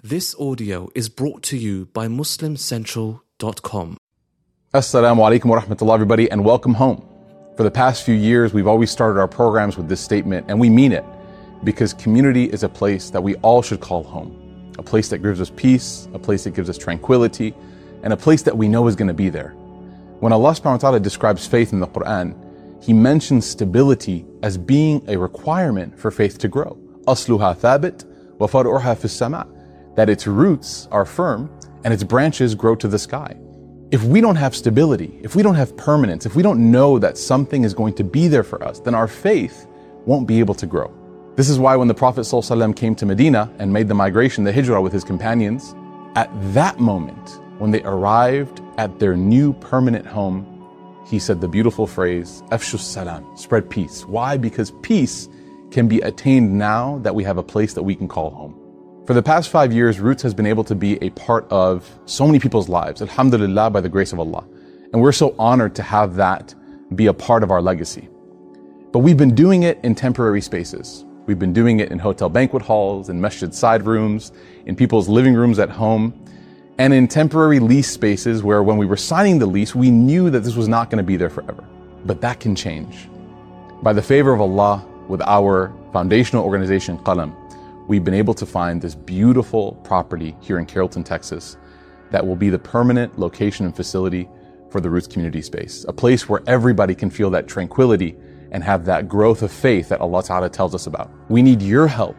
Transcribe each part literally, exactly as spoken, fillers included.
This audio is brought to you by Muslim Central dot com. Assalamu alaikum wa rahmatullah, everybody, and welcome home. For the past few years, we've always started our programs with this statement, and we mean it, because community is a place that we all should call home. A place that gives us peace, a place that gives us tranquility, and a place that we know is going to be there. When Allah subhanahu wa ta'ala describes faith in the Quran, He mentions stability as being a requirement for faith to grow. أَصْلُهَا ثَابِتٌ وَفَرْعُهَا فِي السَّمَاءِ, that its roots are firm and its branches grow to the sky. If we don't have stability, if we don't have permanence, if we don't know that something is going to be there for us, then our faith won't be able to grow. This is why when the Prophet ﷺ came to Medina and made the migration, the hijrah with his companions, at that moment, when they arrived at their new permanent home, he said the beautiful phrase, Afshu salam, spread peace. Why? Because peace can be attained now that we have a place that we can call home. For the past five years, Roots has been able to be a part of so many people's lives, alhamdulillah, by the grace of Allah. And we're so honored to have that be a part of our legacy. But we've been doing it in temporary spaces. We've been doing it in hotel banquet halls, in masjid side rooms, in people's living rooms at home, and in temporary lease spaces where when we were signing the lease, we knew that this was not going to be there forever. But that can change. By the favor of Allah, with our foundational organization, Qalam, we've been able to find this beautiful property here in Carrollton, Texas, that will be the permanent location and facility for the Roots community space. A place where everybody can feel that tranquility and have that growth of faith that Allah Ta'ala tells us about. We need your help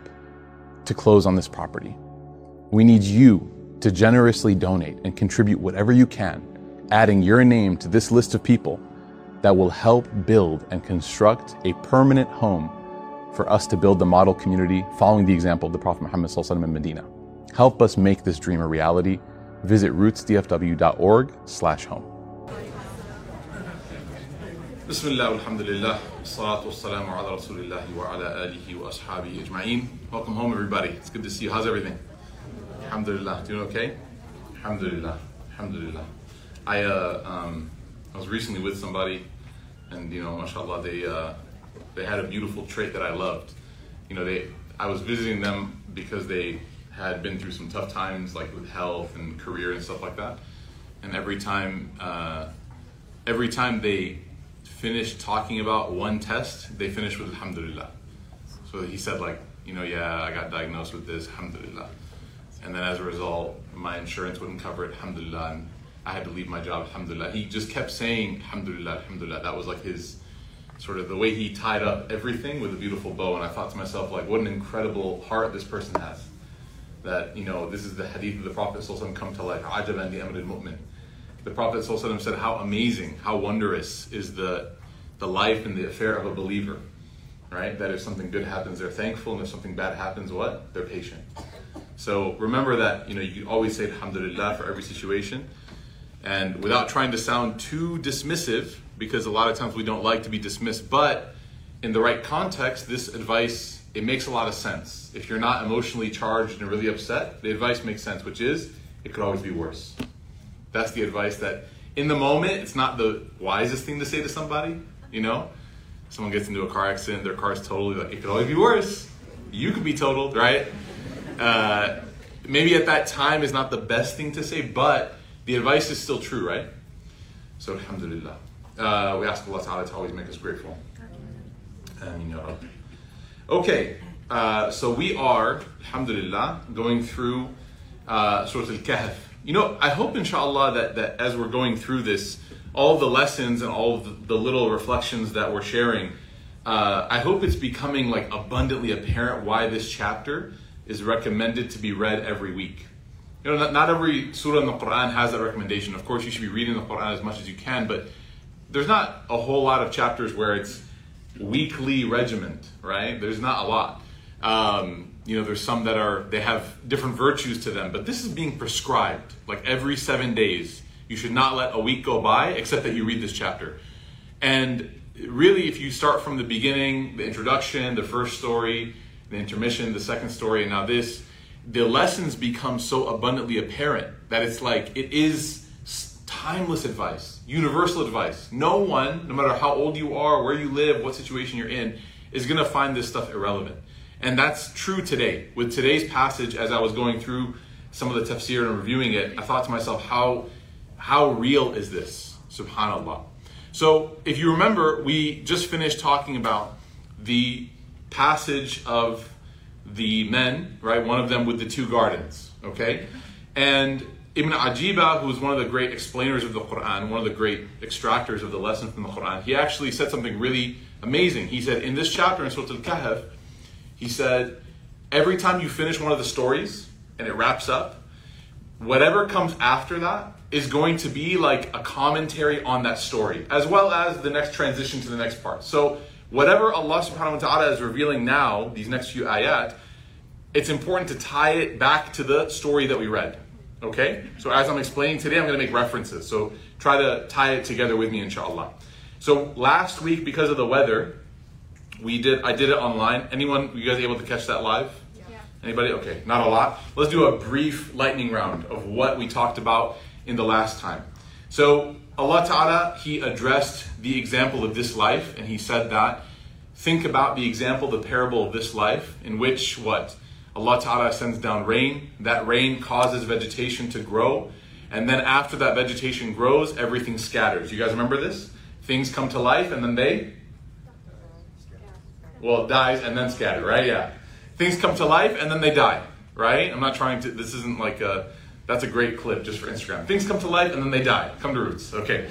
to close on this property. We need you to generously donate and contribute whatever you can, adding your name to this list of people that will help build and construct a permanent home for us to build the model community following the example of the Prophet Muhammad ﷺ in Medina. Help us make this dream a reality. Visit roots d f w dot org slash home. Bismillah, alhamdulillah, salatu wassalamu ala rasulillahi wa ala alihi wa ashabihi ajma'een. Welcome home, everybody. It's good to see you. How's everything? Alhamdulillah. Doing okay? Alhamdulillah. Alhamdulillah. I uh, um, I was recently with somebody, and you know, mashallah, they uh, they had a beautiful trait that I loved. You know, they I was visiting them because they had been through some tough times, like with health and career and stuff like that. And every time, uh, every time they finished talking about one test, they finished with alhamdulillah. So he said, like, you know, yeah, I got diagnosed with this, alhamdulillah. And then as a result, my insurance wouldn't cover it, alhamdulillah, and I had to leave my job, alhamdulillah. He just kept saying alhamdulillah, alhamdulillah. That was like his sort of the way he tied up everything with a beautiful bow. And I thought to myself, like, what an incredible heart this person has. That, you know, this is the hadith of the Prophet ﷺ come to life. Ajaban li amril mu'min. The Prophet ﷺ said, how amazing, how wondrous is the the life and the affair of a believer, right? That if something good happens, they're thankful, and if something bad happens, what? They're patient. So remember that, you know, you always say alhamdulillah for every situation. And without trying to sound too dismissive, because a lot of times we don't like to be dismissed, but in the right context, this advice, it makes a lot of sense. If you're not emotionally charged and really upset, the advice makes sense, which is, it could always be worse. That's the advice that, in the moment, it's not the wisest thing to say to somebody, you know? Someone gets into a car accident, their car's totally, like, it could always be worse. You could be totaled, right? Uh, maybe at that time is not the best thing to say, but the advice is still true, right? So, alhamdulillah. Uh, we ask Allah Ta'ala to always make us grateful. Ameen ya Rabbi. Okay, uh, so we are, alhamdulillah, going through uh, Surah Al-Kahf. You know, I hope, inshallah, that, that as we're going through this, all the lessons and all the, the little reflections that we're sharing, uh, I hope it's becoming like abundantly apparent why this chapter is recommended to be read every week. You know, not, not every surah in the Quran has that recommendation. Of course, you should be reading the Quran as much as you can, but there's not a whole lot of chapters where it's weekly regiment, right? There's not a lot. Um, you know, there's some that are, they have different virtues to them, but this is being prescribed. Like every seven days, you should not let a week go by except that you read this chapter. And really, if you start from the beginning, the introduction, the first story, the intermission, the second story, and now this, the lessons become so abundantly apparent that it's like, it is timeless advice, universal advice. No one, no matter how old you are, where you live, what situation you're in, is going to find this stuff irrelevant. And that's true today. With today's passage, as I was going through some of the tafsir and reviewing it, I thought to myself, how how real is this? Subhanallah. So if you remember, we just finished talking about the passage of the men, right? One of them with the two gardens, okay? And Ibn Ajiba, who is one of the great explainers of the Quran, one of the great extractors of the lesson from the Quran, he actually said something really amazing. He said, in this chapter in Surah Al-Kahf, he said, every time you finish one of the stories and it wraps up, whatever comes after that is going to be like a commentary on that story, as well as the next transition to the next part. So whatever Allah subhanahu wa ta'ala is revealing now, these next few ayat, it's important to tie it back to the story that we read. Okay? So as I'm explaining today, I'm going to make references. So try to tie it together with me, inshallah. So last week, because of the weather, we did I did it online. Anyone, you guys able to catch that live? Yeah. Anybody? Okay, not a lot. Let's do a brief lightning round of what we talked about in the last time. So Allah Ta'ala, He addressed the example of this life, and He said that, think about the example, the parable of this life, in which what? Allah Ta'ala sends down rain. That rain causes vegetation to grow. And then after that vegetation grows, everything scatters. You guys remember this? Things come to life and then they? Well, it dies and then scatter, right? Yeah. Things come to life and then they die, right? I'm not trying to, this isn't like a, that's a great clip just for Instagram. Things come to life and then they die. Come to roots, okay.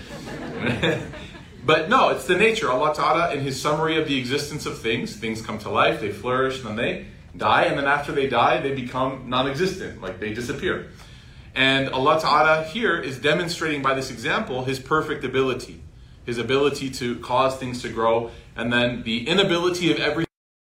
But no, it's the nature. Allah Ta'ala, in His summary of the existence of things, things come to life, they flourish, and then they die, and then after they die, they become non-existent, like they disappear. And Allah Ta'ala here is demonstrating by this example His perfect ability, His ability to cause things to grow, and then the inability of everything,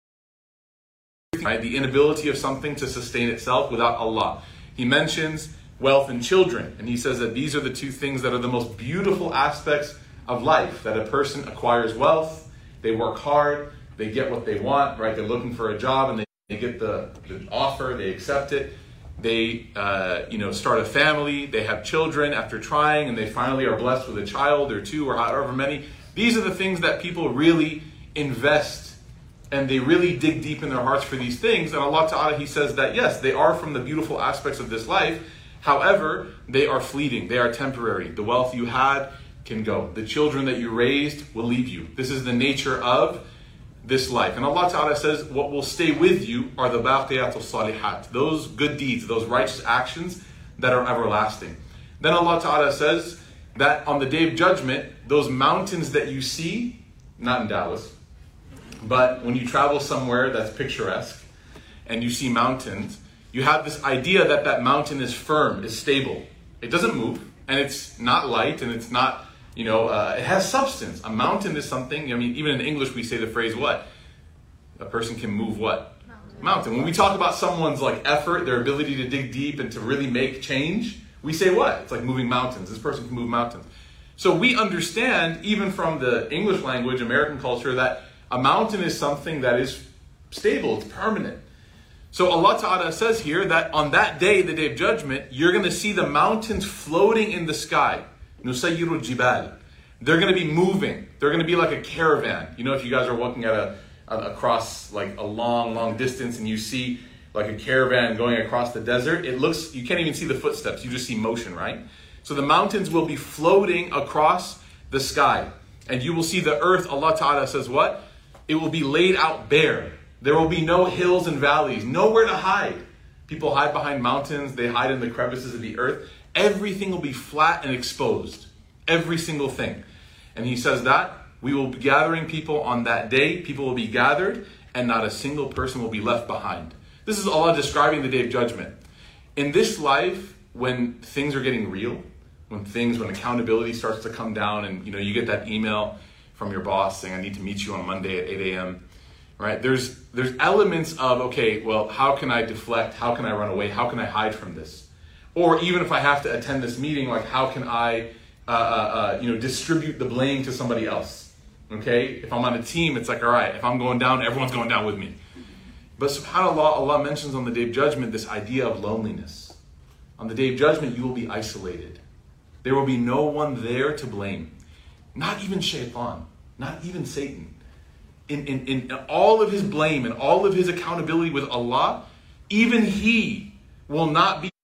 right? The inability of something to sustain itself without Allah. He mentions wealth and children, and He says that these are the two things that are the most beautiful aspects of life, that a person acquires wealth, they work hard, they get what they want, right? They're looking for a job and they They get the, the offer, they accept it, they uh, you know start a family, they have children after trying, and they finally are blessed with a child or two or however many. These are the things that people really invest, and they really dig deep in their hearts for these things. And Allah Ta'ala, He says that yes, they are from the beautiful aspects of this life. However, they are fleeting, they are temporary. The wealth you had can go. The children that you raised will leave you. This is the nature of this life. And Allah Ta'ala says, what will stay with you are the baqiyatul salihat, those good deeds, those righteous actions that are everlasting. Then Allah Ta'ala says that on the Day of Judgment, those mountains that you see, not in Dallas, but when you travel somewhere that's picturesque and you see mountains, you have this idea that that mountain is firm, is stable. It doesn't move, and it's not light, and it's not You know, uh, it has substance. A mountain is something, I mean, even in English we say the phrase what? A person can move what? Mountain. Mountain. When we talk about someone's like effort, their ability to dig deep and to really make change, we say what? It's like moving mountains. This person can move mountains. So we understand, even from the English language, American culture, that a mountain is something that is stable, it's permanent. So Allah Ta'ala says here that on that day, the Day of Judgment, you're going to see the mountains floating in the sky. Nusayyiru jibal. They're going to be moving. They're going to be like a caravan. You know, if you guys are walking at a, a across like a long, long distance, and you see like a caravan going across the desert, it looks, you can't even see the footsteps. You just see motion, right? So the mountains will be floating across the sky, and you will see the earth. Allah Ta'ala says what? It will be laid out bare. There will be no hills and valleys, nowhere to hide. People hide behind mountains. They hide in the crevices of the earth. Everything will be flat and exposed. Every single thing. And He says that we will be gathering people on that day. People will be gathered and not a single person will be left behind. This is Allah describing the Day of Judgment. In this life, when things are getting real, when things, when accountability starts to come down and you know you get that email from your boss saying, I need to meet you on Monday at eight a.m., right? There's, there's elements of, okay, well, how can I deflect? How can I run away? How can I hide from this? Or even if I have to attend this meeting, like how can I, uh, uh, you know, distribute the blame to somebody else? Okay, if I'm on a team, it's like, all right, if I'm going down, everyone's going down with me. But subhanAllah, Allah mentions on the Day of Judgment this idea of loneliness. On the Day of Judgment, you will be isolated. There will be no one there to blame. Not even shaitan, not even Satan. In, in, in all of his blame and all of his accountability with Allah, even he will not be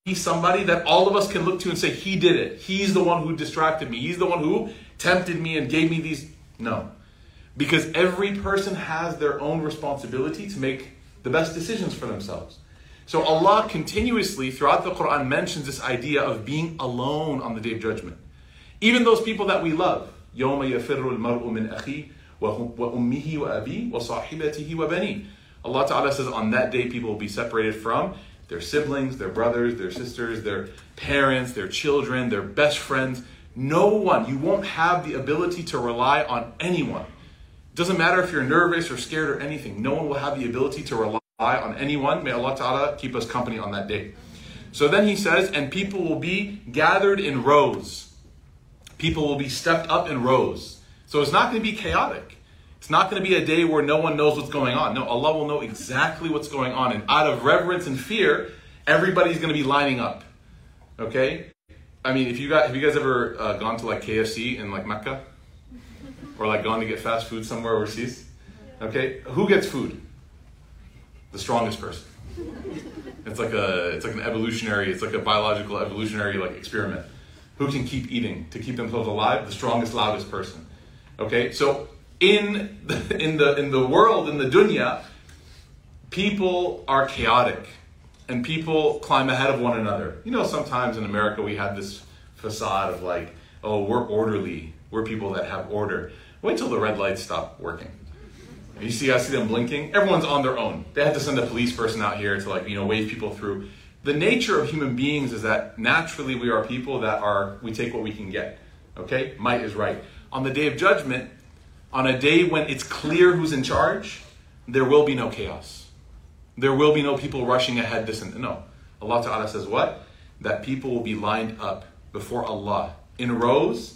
He's somebody that all of us can look to and say, he did it. He's the one who distracted me. He's the one who tempted me and gave me these. No. Because every person has their own responsibility to make the best decisions for themselves. So Allah continuously throughout the Quran mentions this idea of being alone on the Day of Judgment. Even those people that we love. يَوْمَ يَفِرُّ الْمَرْءُ مِنْ أَخِيهِ وَأُمِّهِ وَأَبِيهِ وَصَاحِبَتِهِ وَبَنِيهِ. Allah Ta'ala says on that day people will be separated from their siblings, their brothers, their sisters, their parents, their children, their best friends. No one, you won't have the ability to rely on anyone. It doesn't matter if you're nervous or scared or anything. No one will have the ability to rely on anyone. May Allah Ta'ala keep us company on that day. So then he says, and people will be gathered in rows. People will be stepped up in rows. So it's not going to be chaotic. It's not going to be a day where no one knows what's going on. No, Allah will know exactly what's going on. And out of reverence and fear, everybody's going to be lining up. Okay? I mean, if you guys, have you guys ever uh, gone to like K F C in like Mecca? Or like gone to get fast food somewhere overseas? Okay? Who gets food? The strongest person. It's like a, it's like an evolutionary, it's like a biological evolutionary like experiment. Who can keep eating to keep themselves alive? The strongest, loudest person. Okay? So, In the, in the in the world, in the dunya, people are chaotic and people climb ahead of one another. You know, sometimes in America we have this facade of like, oh, we're orderly. We're people that have order. Wait till the red lights stop working. You see, I see them blinking. Everyone's on their own. They have to send a police person out here to like, you know, wave people through. The nature of human beings is that naturally we are people that are, we take what we can get. Okay? Might is right. On the Day of Judgment, on a day when it's clear who's in charge, there will be no chaos. There will be no people rushing ahead this and no. Allah Ta'ala says what? That people will be lined up before Allah in rows,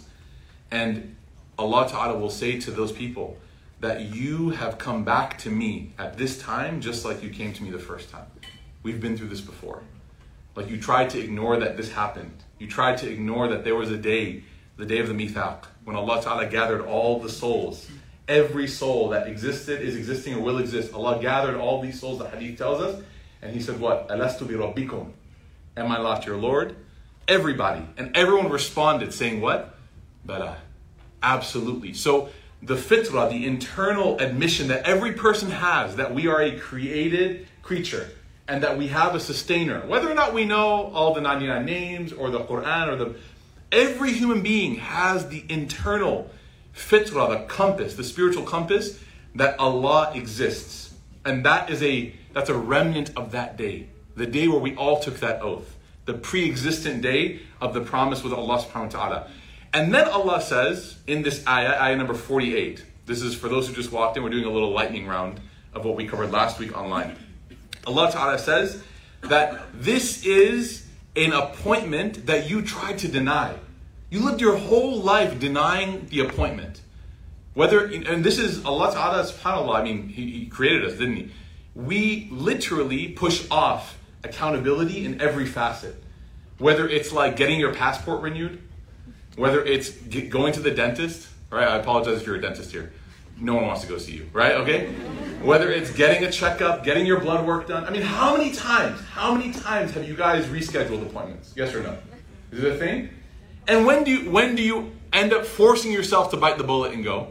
and Allah Ta'ala will say to those people that you have come back to me at this time just like you came to me the first time. We've been through this before. Like you tried to ignore that this happened. You tried to ignore that there was a day, the day of the Mithaq, when Allah Ta'ala gathered all the souls. Every soul that existed, is existing, or will exist. Allah gathered all these souls, the hadith tells us. And He said what? Alastu bi rabbikum. Am I not your Lord? Everybody. And everyone responded saying what? Bala. Absolutely. So the fitrah, the internal admission that every person has that we are a created creature and that we have a sustainer. Whether or not we know all the ninety-nine names or the Quran or the... Every human being has the internal fitrah, the compass, the spiritual compass, that Allah exists. And that is a that's a remnant of that day. The day where we all took that oath. The pre-existent day of the promise with Allah subhanahu wa ta'ala. And then Allah says in this ayah, ayah number forty-eight. This is for those who just walked in, we're doing a little lightning round of what we covered last week online. Allah Ta'ala says that this is an appointment that you tried to deny. You lived your whole life denying the appointment. Whether, and this is Allah Ta'ala, subhanAllah, I mean, he, he created us, didn't He? We literally push off accountability in every facet. Whether it's like getting your passport renewed, whether it's get, going to the dentist, right? I apologize if you're a dentist here. No one wants to go see you, right? Okay? Whether it's getting a checkup, getting your blood work done. I mean, how many times, how many times have you guys rescheduled appointments? Yes or no? Is it a thing? And when do you, when do you end up forcing yourself to bite the bullet and go?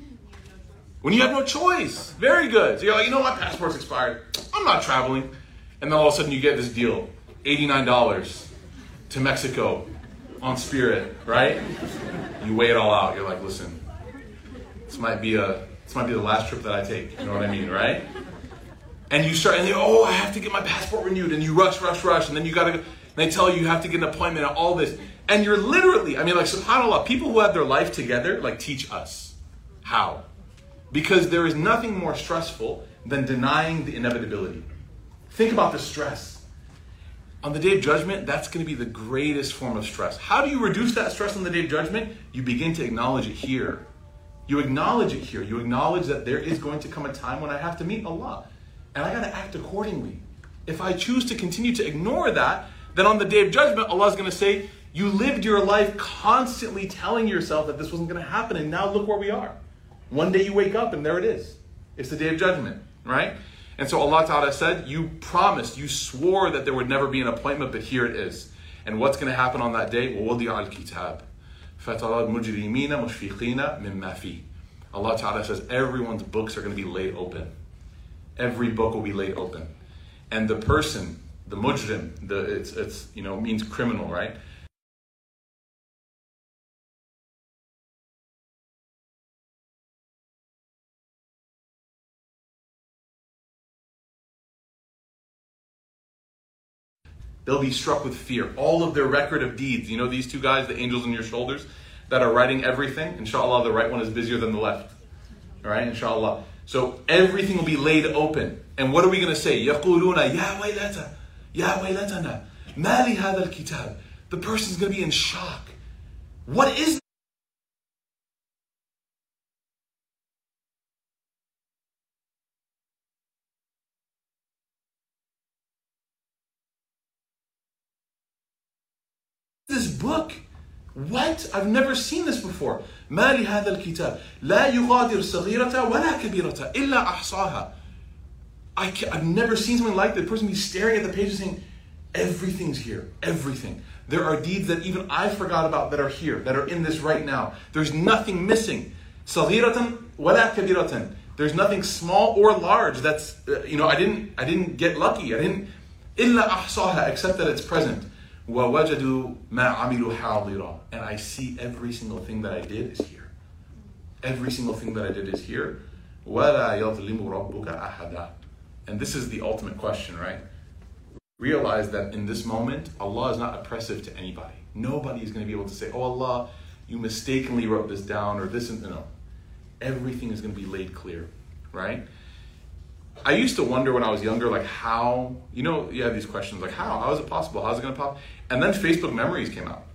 When you have no choice. Very good. So you're like, you know what? My passport's expired. I'm not traveling. And then all of a sudden you get this deal. eighty-nine dollars to Mexico on Spirit, right? You weigh it all out. You're like, listen, this might be a this might be the last trip that I take. You know what I mean, right? And you start, and they, oh, I have to get my passport renewed. And you rush, rush, rush. And then you got to, they tell you you have to get an appointment and all this. And you're literally, I mean, like, subhanAllah, people who have their life together, like, teach us. How? Because there is nothing more stressful than denying the inevitability. Think about the stress. On the Day of Judgment, that's going to be the greatest form of stress. How do you reduce that stress on the Day of Judgment? You begin to acknowledge it here. You acknowledge it here. You acknowledge that there is going to come a time when I have to meet Allah. And I got to act accordingly. If I choose to continue to ignore that, then on the Day of Judgment, Allah is going to say, you lived your life constantly telling yourself that this wasn't going to happen, and now look where we are. One day you wake up and there it is. It's the Day of Judgment, right? And so Allah Ta'ala said, you promised, you swore that there would never be an appointment, but here it is. And what's going to happen on that day? وَوَضِعَ الْكِتَابِ فَتَرَى الْمُجْرِمِينَ مُشْفِقِينَ مِمَّا فِيهِ. Allah Ta'ala says everyone's books are going to be laid open. Every book will be laid open. And the person, the mujrim, the, it's, it's, you know, means criminal, right? They'll be struck with fear. All of their record of deeds. You know these two guys, the angels on your shoulders, that are writing everything? Inshallah, the right one is busier than the left. All right, inshallah. So everything will be laid open. And what are we going to say? يَقُولُونَ يَا وَيْلَتَا يَا وَيْلَتَنَا مَا لِهَذَا الْكِتَابِ. The person's going to be in shock. What is this book? What? I've never seen this before. ما لهذا الكتاب لا يغادر صغيرة ولا كبيرة إلا أحصاها. I can, I've never seen something like that. The person be staring at the page and saying, everything's here, everything. There are deeds that even I forgot about that are here, that are in this right now. There's nothing missing. صغيرة ولا كبيرة. There's nothing small or large. That's uh, you know I didn't I didn't get lucky. I didn't إلا أحصاها, except that it's present. وَوَجَدُوا مَا عَمِلُوا حَاضِرًا. And I see every single thing that I did is here. Every single thing that I did is here. وَلَا يَظْلِمُ رَبُّكَ أَحَدًا. And this is the ultimate question, right? Realize that in this moment, Allah is not oppressive to anybody. Nobody is going to be able to say, oh Allah, you mistakenly wrote this down, or this and no. Everything is going to be laid clear, right? I used to wonder when I was younger, like how, you know, you have these questions like how, how is it possible? How's it going to pop? And then Facebook memories came out,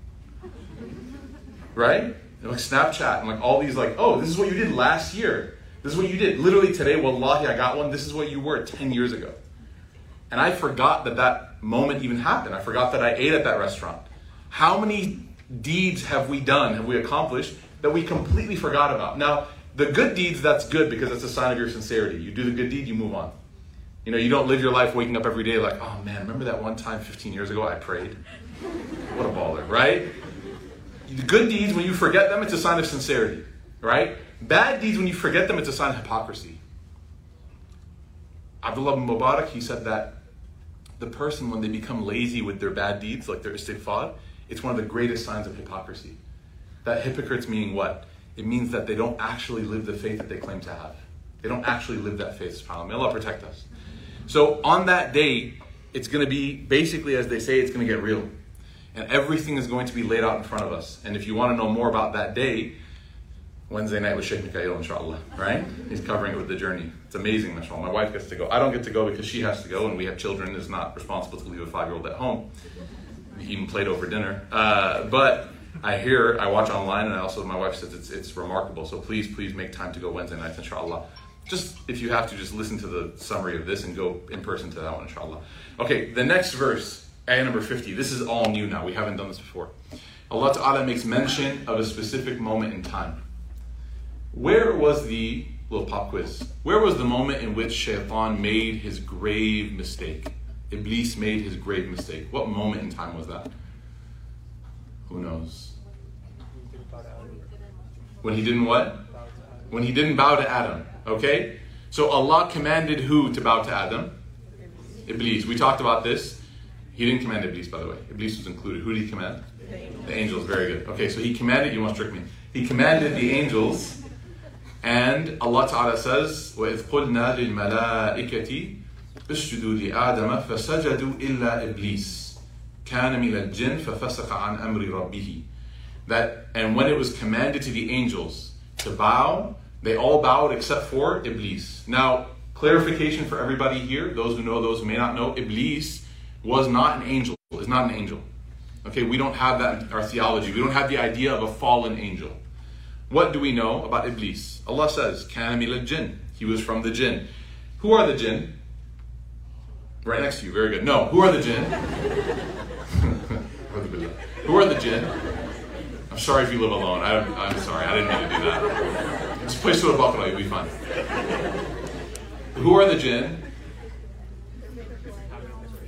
right? And like Snapchat and like all these like, oh, this is what you did last year. This is what you did. Literally today, wallahi, I got one. This is what you were ten years ago. And I forgot that that moment even happened. I forgot that I ate at that restaurant. How many deeds have we done, have we accomplished that we completely forgot about? Now, the good deeds, that's good because it's a sign of your sincerity. You do the good deed, you move on. You know, you don't live your life waking up every day like, oh man, remember that one time fifteen years ago I prayed? What a baller, right? The good deeds, when you forget them, it's a sign of sincerity, right? Bad deeds, when you forget them, it's a sign of hypocrisy. Abdullah ibn Mubarak, he said that the person, when they become lazy with their bad deeds, like their istighfar, it's one of the greatest signs of hypocrisy. That hypocrites meaning what? It means that they don't actually live the faith that they claim to have. They don't actually live that faith, subhanAllah. May Allah protect us. So on that day, it's going to be, basically as they say, it's going to get real. And everything is going to be laid out in front of us. And if you want to know more about that day, Wednesday night with Sheikh Mikhail, inshallah, right? He's covering it with the journey. It's amazing, mashallah. My wife gets to go. I don't get to go because she has to go, and we have children. It's not responsible to leave a five-year-old at home, even Play-Doh for dinner. Uh, but I hear, I watch online, and I also, my wife says it's it's remarkable. So please, please make time to go Wednesday nights, inshallah. Just, if you have to, just listen to the summary of this and go in person to that one, inshallah. Okay, the next verse, ayah number fifty. This is all new now. We haven't done this before. Allah Ta'ala makes mention of a specific moment in time. Where was the, little pop quiz, where was the moment in which Shaitan made his grave mistake? Iblis made his grave mistake. What moment in time was that? Who knows? When he didn't what? When he didn't bow to Adam. Okay? So Allah commanded who to bow to Adam? Iblis. We talked about this. He didn't command Iblis, by the way. Iblis was included. Who did he command? The angels. Very good. Okay, so he commanded, you must trick me. He commanded the angels, and Allah Ta'ala says, وَإِذْ قُلْنَا لِلْمَلَائِكَةِ اسْجُدُوا لِآدَمَ فَسَجَدُوا إِلَّا إِبْلِيسَ كَانَ مِنَ الْجِنِّ فَفَسَقَ عَنْ أَمْرِ رَبِّهِ. That, and when it was commanded to the angels to bow, they all bowed except for Iblis. Now, clarification for everybody here, those who know, those who may not know, Iblis was not an angel, is not an angel. Okay, we don't have that in our theology. We don't have the idea of a fallen angel. What do we know about Iblis? Allah says, كَانَ مِنَ الْجِنِّ. He was from the jinn. Who are the jinn? Right next to you, very good. No, who are the jinn? Who are the jinn? I'm sorry if you live alone. I, I'm sorry, I didn't mean to do that. Just play Surah Baqarah, you'll be fine. Who are the jinn?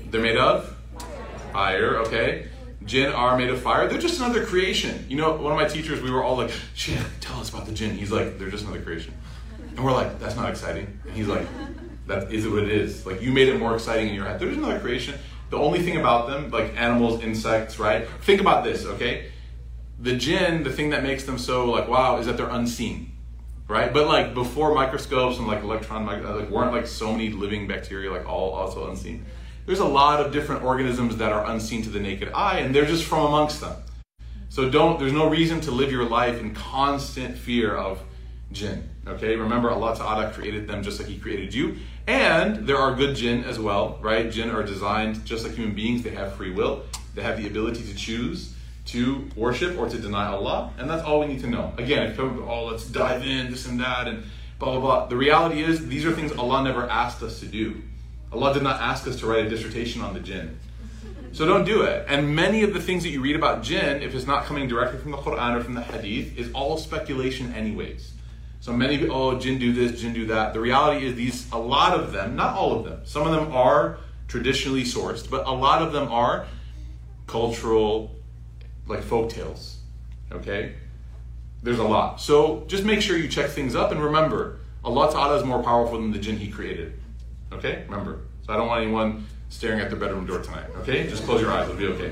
They're made of fire, okay? Jinn are made of fire. They're just another creation. You know, one of my teachers, we were all like, Sheikh, tell us about the jinn. He's like, they're just another creation. And we're like, that's not exciting. And he's like, that is what it is. Like, you made it more exciting in your head. They're just another creation. The only thing about them, like animals, insects, right? Think about this, okay? The jinn, the thing that makes them so like, wow, is that they're unseen, right? But like before microscopes and like electron, like weren't like so many living bacteria, like all also unseen. There's a lot of different organisms that are unseen to the naked eye, and they're just from amongst them. So don't, there's no reason to live your life in constant fear of jinn, okay? Remember, Allah Ta'ala created them just like He created you. And there are good jinn as well, right? Jinn are designed just like human beings. They have free will. They have the ability to choose to worship or to deny Allah. And that's all we need to know. Again, if you oh, let's dive in, this and that, and blah, blah, blah. The reality is, these are things Allah never asked us to do. Allah did not ask us to write a dissertation on the jinn. So don't do it. And many of the things that you read about jinn, if it's not coming directly from the Quran or from the Hadith, is all speculation anyways. So many people, oh, jinn do this, jinn do that. The reality is these, a lot of them, not all of them, some of them are traditionally sourced, but a lot of them are cultural, like folk tales, okay? There's a lot. So just make sure you check things up, and remember, Allah Ta'ala is more powerful than the jinn He created, okay? Remember. So I don't want anyone staring at their bedroom door tonight, okay? Just close your eyes, it'll be okay.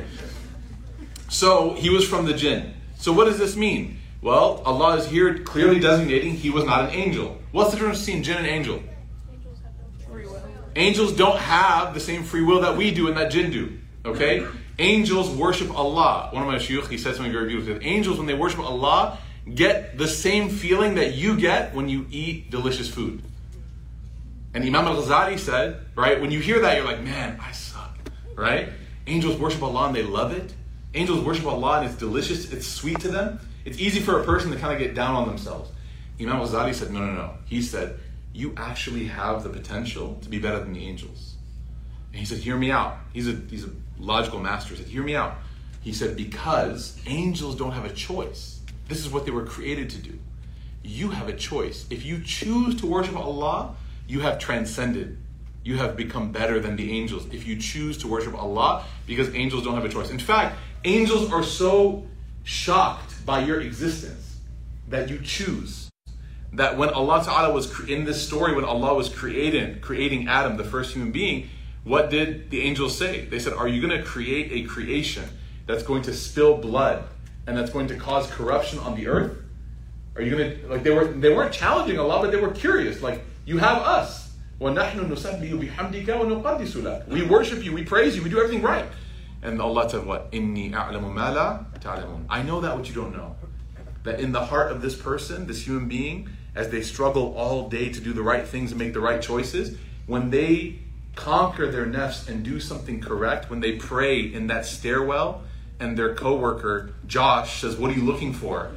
So he was from the jinn. So what does this mean? Well, Allah is here clearly designating He was not an angel. What's the difference between jinn and angel? Angels have free will. Angels don't have the same free will that we do and that jinn do, okay? Angels worship Allah. One of my shuyukh, he said something very beautiful. Angels, when they worship Allah, get the same feeling that you get when you eat delicious food. And Imam al-Ghazali said, right, when you hear that, you're like, man, I suck, right? Angels worship Allah and they love it. Angels worship Allah and it's delicious, it's sweet to them. It's easy for a person to kind of get down on themselves. Imam al-Ghazali said, no, no, no. He said, you actually have the potential to be better than the angels. And he said, hear me out. He's a, he's a logical master. He said, hear me out. He said, because angels don't have a choice. This is what they were created to do. You have a choice. If you choose to worship Allah, you have transcended. You have become better than the angels. If you choose to worship Allah, because angels don't have a choice. In fact, angels are so shocked by your existence that you choose. That when Allah Ta'ala was, cre- in this story, when Allah was creating, creating Adam, the first human being, what did the angels say? They said, are you going to create a creation that's going to spill blood and that's going to cause corruption on the earth? Are you going to, like, they, were, they weren't challenging Allah, but they were curious. Like, you have us. وَنَحْنُ نُسَبِّحُ بِحَمْدِكَ وَنُقَدِّسُ لَكَ. We worship you, we praise you, we do everything right. And Allah said what? إِنِّي أَعْلَمُ مَا لَا تَعْلَمُونَ. I know that what you don't know. That in the heart of this person, this human being, as they struggle all day to do the right things and make the right choices, when they conquer their nafs and do something correct, when they pray in that stairwell and their coworker, Josh, says, what are you looking for?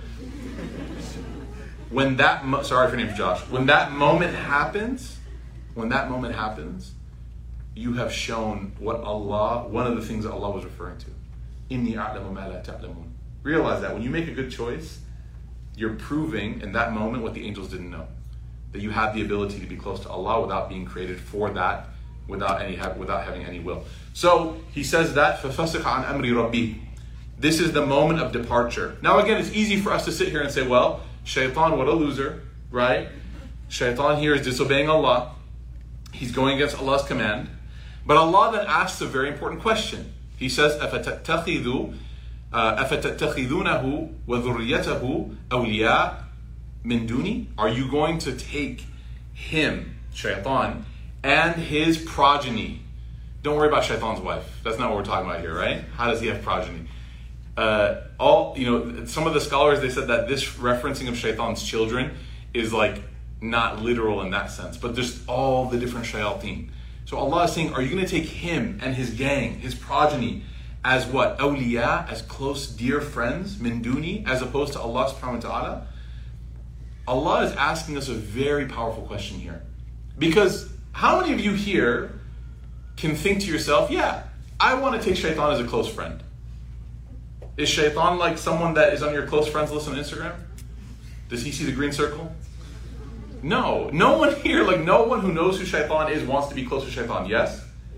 When that, mo- sorry if your name's Josh, when that moment happens, when that moment happens, you have shown what Allah, one of the things that Allah was referring to. Inni a'lamu ma la ta'lamun. Realize that when you make a good choice, you're proving in that moment what the angels didn't know. That you have the ability to be close to Allah without being created for that, without any without having any will. So he says that فَفَسِقَ عَنْ أَمْرِ رَبِّهِ. This is the moment of departure. Now again, it's easy for us to sit here and say, well, shaitan, what a loser, right? Shaitan here is disobeying Allah. He's going against Allah's command. But Allah then asks a very important question. He says, أَفَتَتَّخِذُوا أَفَتَتَّخِذُونَهُ وَذُرِّيَّتَهُ أَوْلِيَاءَ مِن دُونِي. Are you going to take him, shaitan, and his progeny? Don't worry about shaitan's wife. That's not what we're talking about here, right? How does he have progeny? Uh, all you know, some of the scholars, they said that this referencing of shaitan's children is like not literal in that sense, but just all the different shayateen. So Allah is saying, are you going to take him and his gang, his progeny, as what? Awliya, as close, dear friends, min duni, as opposed to Allah subhanahu wa ta'ala? Allah is asking us a very powerful question here. Because how many of you here can think to yourself, yeah, I want to take shaitan as a close friend? Is shaitan like someone that is on your close friends list on Instagram? Does he see the green circle? No. No one here, like no one who knows who shaitan is wants to be close to shaitan, yes?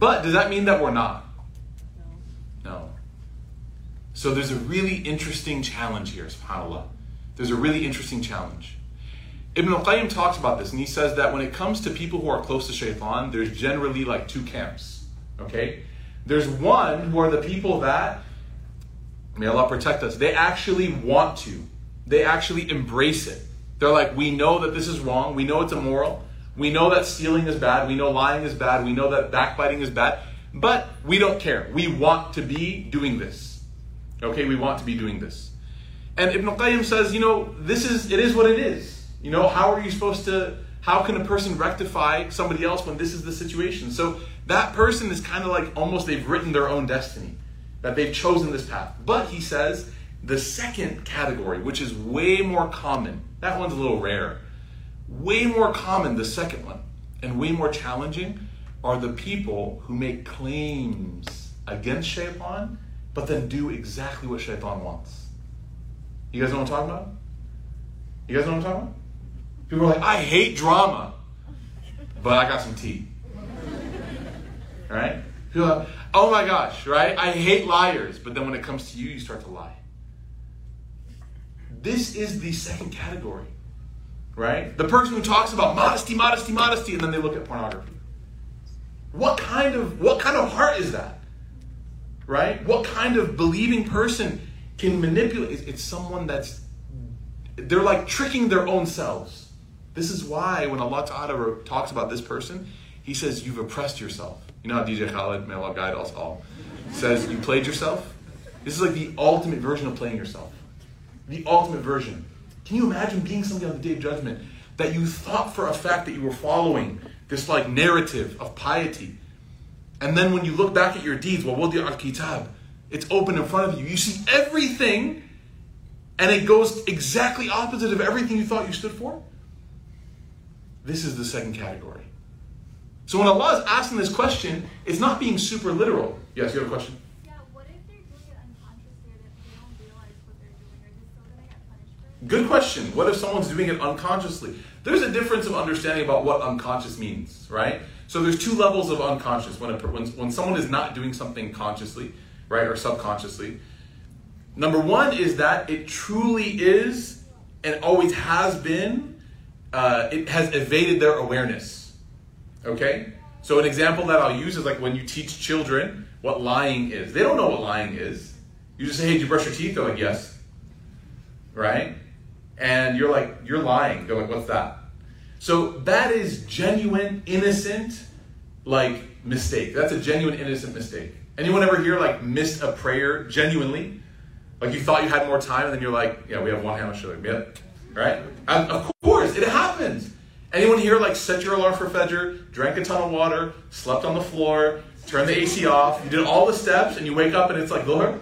But does that mean that we're not? No. So there's a really interesting challenge here, subhanAllah. There's a really interesting challenge. Ibn al-Qayyim talks about this, and he says that when it comes to people who are close to shaitan, there's generally like two camps, okay? There's one who are the people that, may Allah protect us, they actually want to. They actually embrace it. They're like, we know that this is wrong. We know it's immoral. We know that stealing is bad. We know lying is bad. We know that backbiting is bad. But we don't care. We want to be doing this. Okay, we want to be doing this. And Ibn al-Qayyim says, you know, this is, it is what it is. You know, how are you supposed to, how can a person rectify somebody else when this is the situation? So that person is kind of like almost they've written their own destiny, that they've chosen this path. But he says the second category, which is way more common, that one's a little rare, way more common, the second one, and way more challenging, are the people who make claims against shaitan, but then do exactly what shaitan wants. You guys know what I'm talking about? You guys know what I'm talking about? People are like, I hate drama, but I got some tea. Right? People are like, oh my gosh, right? I hate liars, but then when it comes to you, you start to lie. This is the second category, right? The person who talks about modesty, modesty, modesty, and then they look at pornography. What kind of, what kind of heart is that? Right? What kind of believing person can manipulate? It's someone that's, they're like tricking their own selves. This is why when Allah Ta'ala talks about this person, He says, you've oppressed yourself. You know how D J Khaled, may Allah guide us all, says, you played yourself? This is like the ultimate version of playing yourself. The ultimate version. Can you imagine being somebody on the Day of Judgment that you thought for a fact that you were following this like narrative of piety, and then when you look back at your deeds, وَوَضِعَ الْكِتَابِ, it's open in front of you. You see everything, and it goes exactly opposite of everything you thought you stood for? This is the second category. So when Allah is asking this question, it's not being super literal. Yes, you have a question? Yeah, what if they're doing it unconsciously or they don't realize what they're doing? Are they still going to get punished for it? Good question. What if someone's doing it unconsciously? There's a difference of understanding about what unconscious means, right? So there's two levels of unconscious. When, a, when, when someone is not doing something consciously, right, or subconsciously, number one is that it truly is and always has been, uh, it has evaded their awareness, okay? So an example that I'll use is like when you teach children what lying is. They don't know what lying is. You just say, hey, did you brush your teeth? They're like, yes, right? And you're like, you're lying. They're like, what's that? So that is genuine, innocent, like, mistake. That's a genuine, innocent mistake. Anyone ever here, like, missed a prayer genuinely? Like, you thought you had more time, and then you're like, yeah, we have one hand on shoulder. Yep. Right? And of course, it happens. Anyone here, like, set your alarm for Fajr, drank a ton of water, slept on the floor, turned the A C off, you did all the steps, and you wake up and it's like, Dhuhr?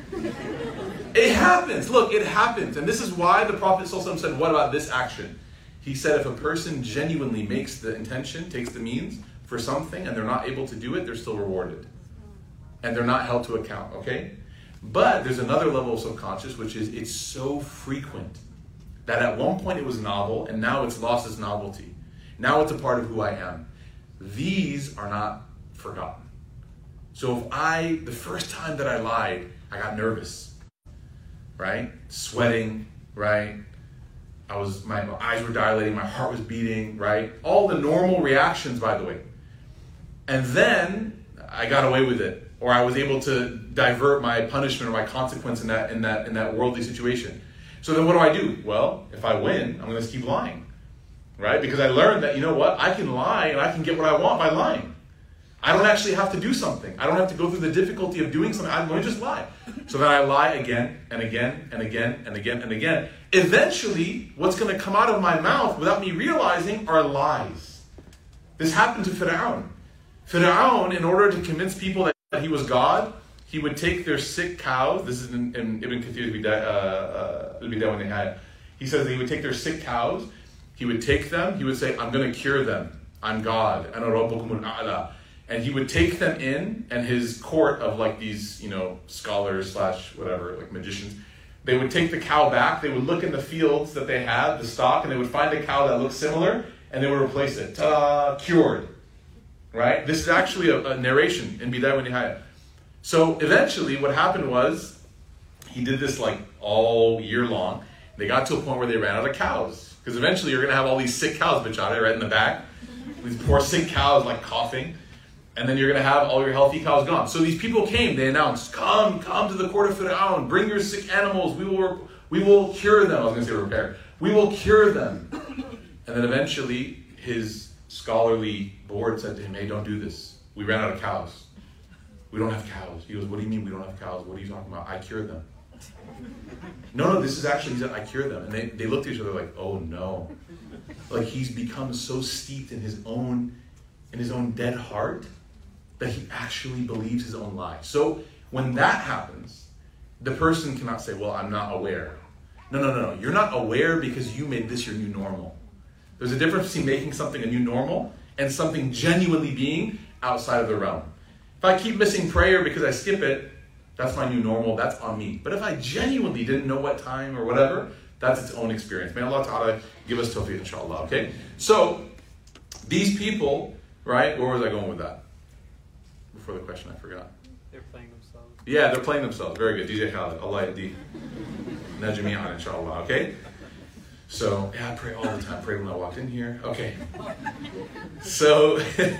It happens. Look, it happens. And this is why the Prophet ﷺ said, what about this action? He said if a person genuinely makes the intention, takes the means for something, and they're not able to do it, they're still rewarded. And they're not held to account, okay? But there's another level of subconscious, which is it's so frequent that at one point it was novel, and now it's lost its novelty. Now it's a part of who I am. These are not forgotten. So if I, the first time that I lied, I got nervous, right? Sweating, right? I was, my, my eyes were dilating, my heart was beating, right? All the normal reactions, by the way. And then I got away with it, or I was able to divert my punishment or my consequence in that in that in that worldly situation. So then what do I do? Well, if I win, I'm going to keep lying, right? Because I learned that, you know what? I can lie and I can get what I want by lying. I don't actually have to do something. I don't have to go through the difficulty of doing something. I'm going to just lie. So then I lie again and again and again and again and again. Eventually, what's going to come out of my mouth without me realizing are lies. This happened to Fir'aun. Fir'aun, in order to convince people that he was God, he would take their sick cows. This is in, in Ibn Kathir's Bidayah wa Nihaya. He says that he would take their sick cows. He would take them. He would say, I'm going to cure them. I'm God. Ana rabbukumul a'la. And he would take them in, and his court of like these, you know, scholars slash whatever, like magicians, they would take the cow back, they would look in the fields that they had, the stock, and they would find a cow that looked similar, and they would replace it. Ta-da! Cured. right? This is actually a, a narration in Bidayah wa Nihaya. So eventually what happened was, he did this like all year long. They got to a point where they ran out of cows. Because eventually you're going to have all these sick cows, bichare, right in the back. These poor sick cows like coughing. And then you're going to have all your healthy cows gone. So these people came, they announced, come, come to the court of Fir'aun, bring your sick animals, we will we will cure them. I was going to say repair. We will cure them. And then eventually his scholarly board said to him, hey, don't do this. We ran out of cows. We don't have cows. He goes, what do you mean we don't have cows? What are you talking about? I cured them. No, no, this is actually, he said, I cured them. And they, they looked at each other like, oh no. Like he's become so steeped in his own, in his own dead heart that he actually believes his own lie. So when that happens, the person cannot say, well, I'm not aware. No, no, no, no. You're not aware because you made this your new normal. There's a difference between making something a new normal and something genuinely being outside of the realm. If I keep missing prayer because I skip it, that's my new normal, that's on me. But if I genuinely didn't know what time or whatever, that's its own experience. May Allah Ta'ala give us tawfiq, inshallah, okay? So, these people, right, where was I going with that? Before the question, I forgot. They're playing themselves. Yeah, they're playing themselves. Very good. D J Khaled. Allah yadi. Najmi'an, inshallah. Okay? So, yeah, I pray all the time. Pray when I walked in here. Okay. So,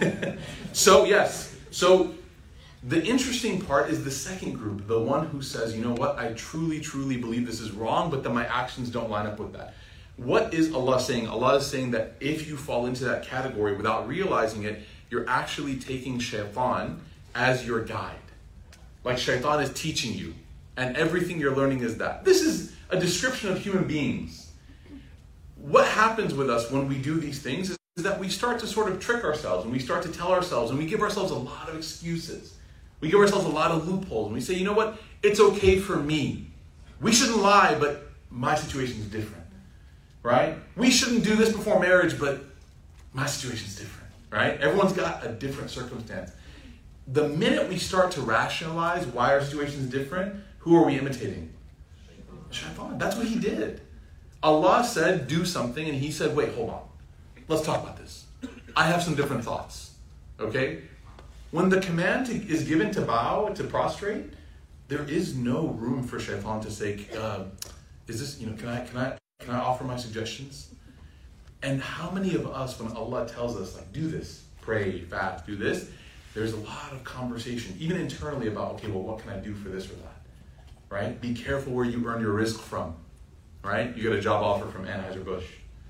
so yes. So, the interesting part is the second group. The one who says, you know what? I truly, truly believe this is wrong, but then my actions don't line up with that. What is Allah saying? Allah is saying that if you fall into that category without realizing it, you're actually taking shaitan as your guide. Like shaitan is teaching you. And everything you're learning is that. This is a description of human beings. What happens with us when we do these things is that we start to sort of trick ourselves and we start to tell ourselves and we give ourselves a lot of excuses. We give ourselves a lot of loopholes and we say, you know what? It's okay for me. We shouldn't lie, but my situation is different. Right? We shouldn't do this before marriage, but my situation is different. Right? Everyone's got a different circumstance. The minute we start to rationalize why our situation is different, who are we imitating? Shaitan. That's what he did. Allah said, do something, and he said, wait, hold on. Let's talk about this. I have some different thoughts. Okay? When the command to, is given to bow, to prostrate, there is no room for shaitan to say, uh, is this, you know, can I, can I, can I offer my suggestions? And how many of us, when Allah tells us, like, do this, pray, fast, do this, there's a lot of conversation, even internally, about, okay, well, what can I do for this or that? Right? Be careful where you earn your risk from. Right? You get a job offer from Anheuser-Busch.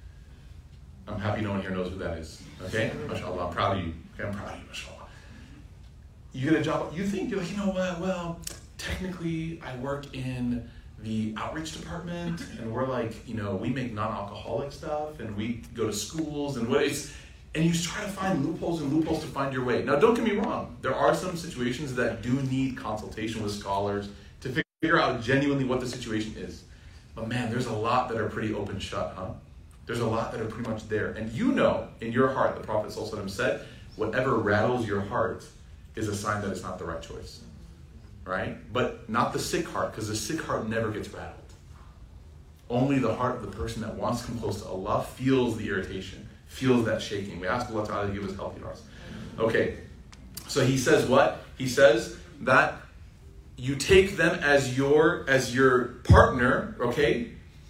I'm happy no one here knows who that is. Okay? MashaAllah, I'm proud of you. Okay, I'm proud of you, MashaAllah. You get a job, you think, you're like, you know what, well, technically I work in the outreach department, and we're like, you know, we make non-alcoholic stuff, and we go to schools, and what it's, and you try to find loopholes and loopholes to find your way. Now, don't get me wrong. There are some situations that do need consultation with scholars to figure out genuinely what the situation is. But man, there's a lot that are pretty open shut, huh? There's a lot that are pretty much there. And you know, in your heart, the Prophet ﷺ said, whatever rattles your heart is a sign that it's not the right choice. Right? But not the sick heart, because the sick heart never gets rattled. Only the heart of the person that wants to come close to Allah feels the irritation, feels that shaking. We ask Allah Ta'ala to give us healthy hearts. Okay, so he says what? He says that you take them as your as your partner, okay?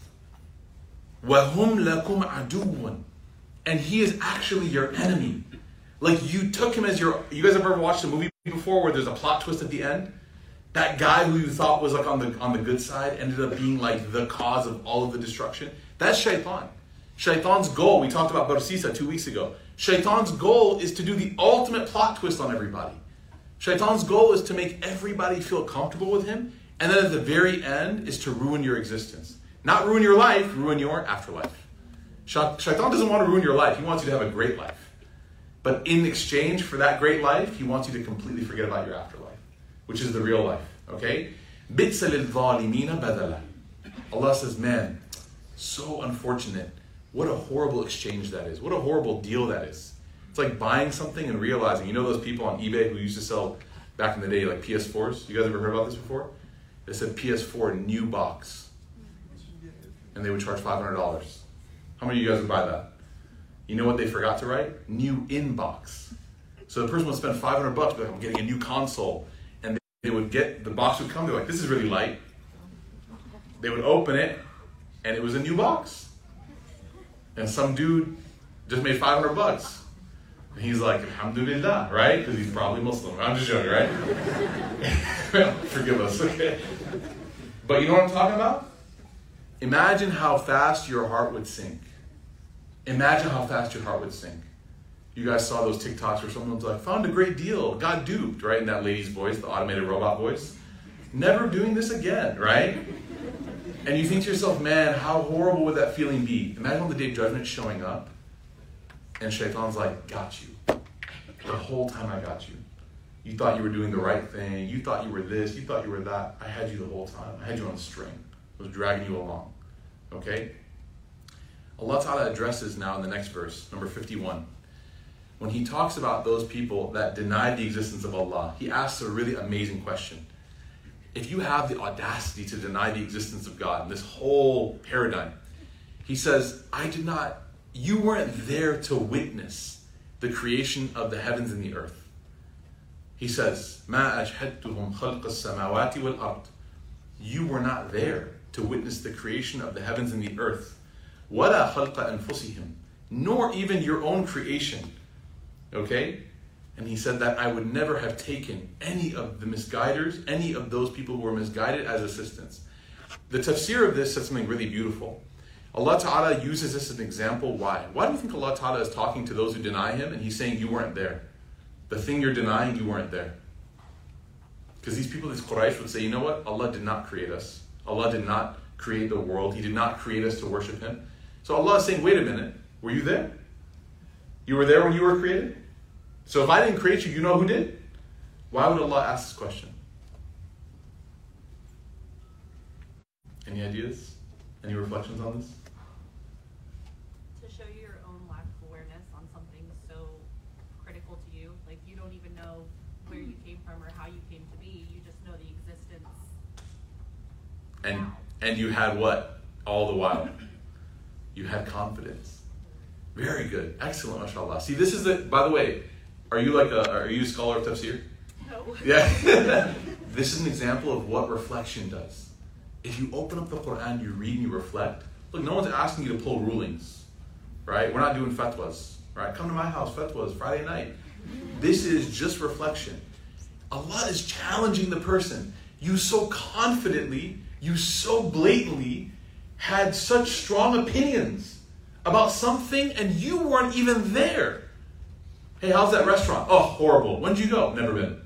وَهُمْ لَكُمْ عَدُوٌ. And he is actually your enemy. Like you took him as your, you guys have ever watched a movie before where there's a plot twist at the end? That guy who you thought was like on the on the good side ended up being like the cause of all of the destruction. That's shaitan. Shaitan's goal, we talked about Barsisa two weeks ago. Shaitan's goal is to do the ultimate plot twist on everybody. Shaitan's goal is to make everybody feel comfortable with him, and then at the very end is to ruin your existence. Not ruin your life, ruin your afterlife. Shaitan doesn't want to ruin your life. He wants you to have a great life. But in exchange for that great life, he wants you to completely forget about your afterlife, which is the real life. Okay? بِئْسَ لِلظَّالِمِينَ بَدَلًا. Allah says, man, so unfortunate. What a horrible exchange that is. What a horrible deal that is. It's like buying something and realizing, you know those people on eBay who used to sell back in the day like P S fours? You guys ever heard about this before? They said P S four new box. And they would charge five hundred dollars. How many of you guys would buy that? You know what they forgot to write? New inbox. So the person would spend five hundred bucks, be like, I'm getting a new console. And they would get, the box would come, they're like, this is really light. They would open it, and it was a new box. And some dude just made five hundred bucks. And he's like, alhamdulillah, right? Because he's probably Muslim. I'm just joking, right? Forgive us, okay? But you know what I'm talking about? Imagine how fast your heart would sink. Imagine how fast your heart would sink. You guys saw those TikToks where someone's like, found a great deal, got duped, right? In that lady's voice, the automated robot voice. Never doing this again, right? And you think to yourself, man, how horrible would that feeling be? Imagine on the day of judgment showing up, and Shaitan's like, got you. The whole time I got you. You thought you were doing the right thing. You thought you were this. You thought you were that. I had you the whole time. I had you on a string. I was dragging you along. Okay? Allah Ta'ala addresses now in the next verse, number fifty-one. When he talks about those people that deny the existence of Allah, he asks a really amazing question. If you have the audacity to deny the existence of God in this whole paradigm, he says, I did not, you weren't there to witness the creation of the heavens and the earth. He says, مَا أَشْهَدْتُهُمْ خَلْقَ السَّمَاوَاتِ وَالْأَرْضِ. You were not there to witness the creation of the heavens and the earth. وَلَا خَلْقَ أَنفُسِهِمْ. Nor even your own creation. Okay? And he said that I would never have taken any of the misguiders, any of those people who were misguided as assistants. The tafsir of this says something really beautiful. Allah Ta'ala uses this as an example. Why? Why do you think Allah Ta'ala is talking to those who deny Him and He's saying you weren't there? The thing you're denying, you weren't there. Because these people, these Quraysh would say, you know what? Allah did not create us. Allah did not create the world. He did not create us to worship Him. So Allah is saying, wait a minute. Were you there? You were there when you were created? So if I didn't create you, you know who did? Why would Allah ask this question? Any ideas? Any reflections on this? To show you your own lack of awareness on something so critical to you. Like you don't even know where you came from or how you came to be. You just know the existence. And now. and you had what? All the while. You had confidence. Very good. Excellent, mashallah. See, this is the, by the way, are you like a, are you a scholar of tafsir? No. Yeah. This is an example of what reflection does. If you open up the Quran, you read and you reflect. Look, no one's asking you to pull rulings, right? We're not doing fatwas, right? Come to my house, fatwas, Friday night. This is just reflection. Allah is challenging the person. You so confidently, you so blatantly had such strong opinions about something and you weren't even there. Hey, how's that restaurant? Oh, horrible. When did you go? Never been.